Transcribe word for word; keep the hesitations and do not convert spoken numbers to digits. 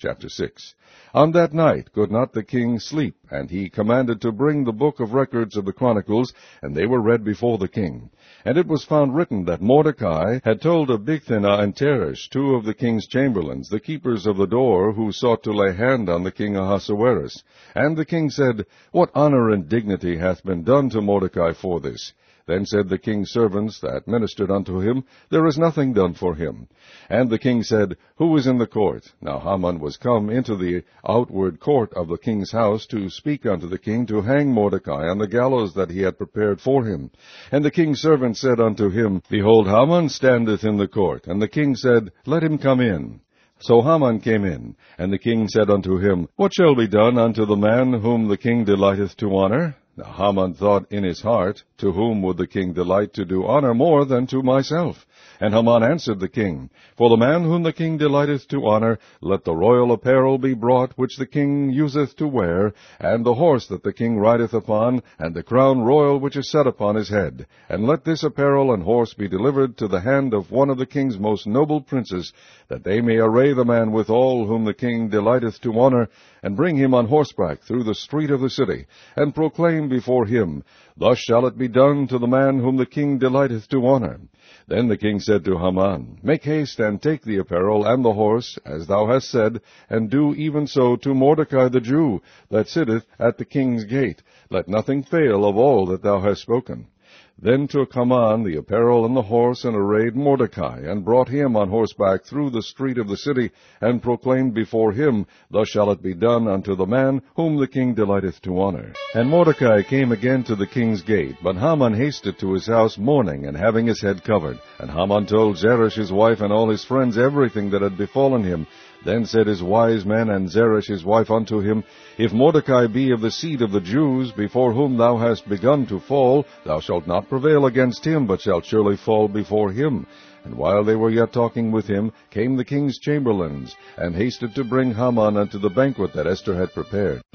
Chapter six. On that night could not the king sleep, and he commanded to bring the book of records of the Chronicles, and they were read before the king. And it was found written that Mordecai had told of Bigthana and Teresh, two of the king's chamberlains, the keepers of the door, who sought to lay hand on the king Ahasuerus. And the king said, What honor and dignity hath been done to Mordecai for this? Then said the king's servants that ministered unto him, There is nothing done for him. And the king said, Who is in the court? Now Haman was come into the outward court of the king's house to speak unto the king to hang Mordecai on the gallows that he had prepared for him. And the king's servant said unto him, Behold, Haman standeth in the court. And the king said, Let him come in. So Haman came in, and the king said unto him, What shall be done unto the man whom the king delighteth to honor? Now Haman thought in his heart, To whom would the king delight to do honor more than to myself? And Haman answered the king, For the man whom the king delighteth to honor, let the royal apparel be brought which the king useth to wear, and the horse that the king rideth upon, and the crown royal which is set upon his head. And let this apparel and horse be delivered to the hand of one of the king's most noble princes, that they may array the man withal whom the king delighteth to honor, and bring him on horseback through the street of the city, and proclaim before him, Thus shall it be done to the man whom the king delighteth to honor. Then the king said to Haman, Make haste and take the apparel and the horse, as thou hast said, and do even so to Mordecai the Jew, that sitteth at the king's gate. Let nothing fail of all that thou hast spoken. Then took Haman the apparel and the horse, and arrayed Mordecai, and brought him on horseback through the street of the city, and proclaimed before him, Thus shall it be done unto the man whom the king delighteth to honor. And Mordecai came again to the king's gate, but Haman hasted to his house mourning, and having his head covered. And Haman told Zeresh his wife and all his friends everything that had befallen him. Then said his wise men and Zeresh his wife unto him, If Mordecai be of the seed of the Jews, before whom thou hast begun to fall, thou shalt not prevail against him, but shalt surely fall before him. And while they were yet talking with him, came the king's chamberlains, and hasted to bring Haman unto the banquet that Esther had prepared.